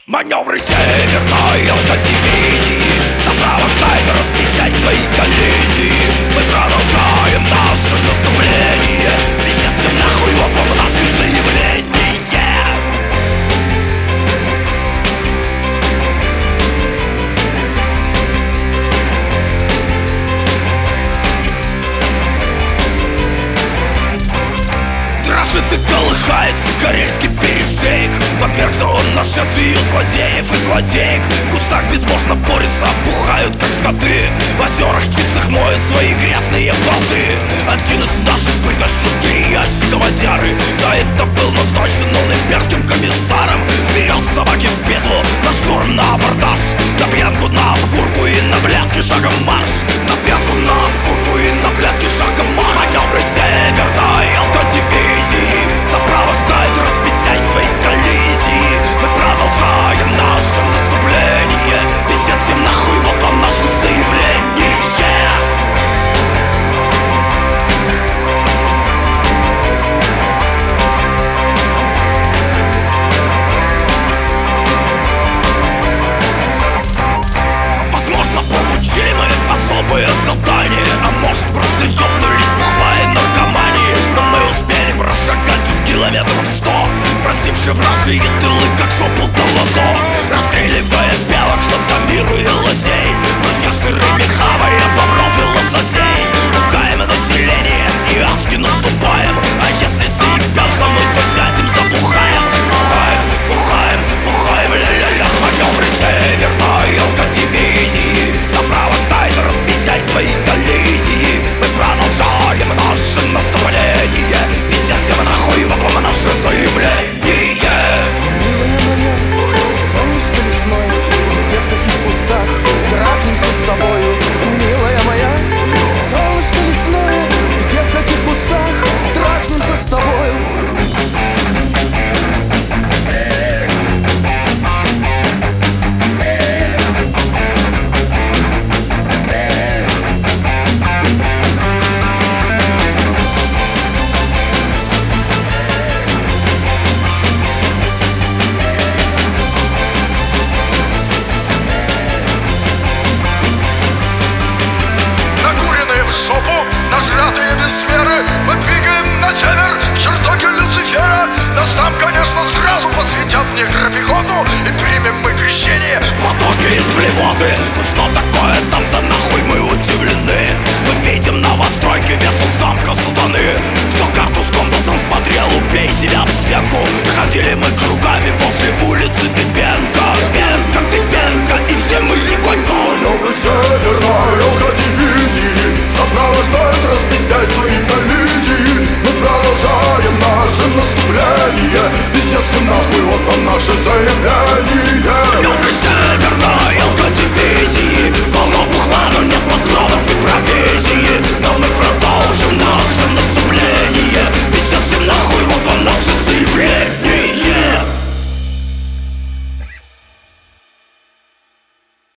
Маневры северной автодивизии сопровождает разместять твои коллизии. Мы продолжаем наше наступление. Висят всем нахуй лопом наши заявления. Дрожит и колыхается карельский перешейк. Подвергся он нашествию злодеев и злодеек. В кустах безбожно борются, опухают как скоты. В озерах чистых моют свои грязные болты. Один из наших притащил 3 ящика водяры. За это был назначен он имперским комиссаром. Вперед собаки в петлу, на штурм, на абордаж. На пьянку, на обкурку и на блядки шагом марш. На пьянку, на обкурку и на блядки шагом марш. Маневры северной автодивизии сопровождают распиздяйство и коллизии. Мы продолжаем наше наступление. Висят всем нахуй вот вам наши заявления. Возможно, получили мы особые задания, а может, просто ёбнулись бухлой наркомании. Но мы успели прошагать уж километров 100, пронзивши вражьи тылы, как жопу долото. Расстреливая белок, Сантомиру и лосей, в ручьях сырыми хавая бобров и лососей. Пугаем население и адски наступаем, а если заебемся мы, то сядем забухаем. Бухаем, бухаем, бухаем, ля-ля-ля. Маневры северной автодивизии сопровождает распиздяйство и коллизии. Мы продолжаем наше наступление. Висят всем нахуй вокруг наше заявление. Милая моя, солнышко лесное, где в таких кустах трахнемся с тобою? Милая моя, солнышко лесное, где в таких кустах трахнемся с тобою? Нажратые без меры, мы двигаем на север, к чертоге Люцифера. Нас там, конечно, сразу посвятят в негропехоту, и примем мы крещение в потоке из блевоты. Ну что такое там за нахуй, мы удивлены. Мы видим новостройки весу замка сатаны. Кто карту с компасом смотрел, убей себя об стенку. Ходили мы кругами возле улицы Дыбенко. Дыбенко, Дыбенко, и все мы ебанько. Маневры северной автодивизии сопровождают распиздяйство и коллизии. Мы продолжаем наше наступление. Висят всем нахуй вот вам наше заявление.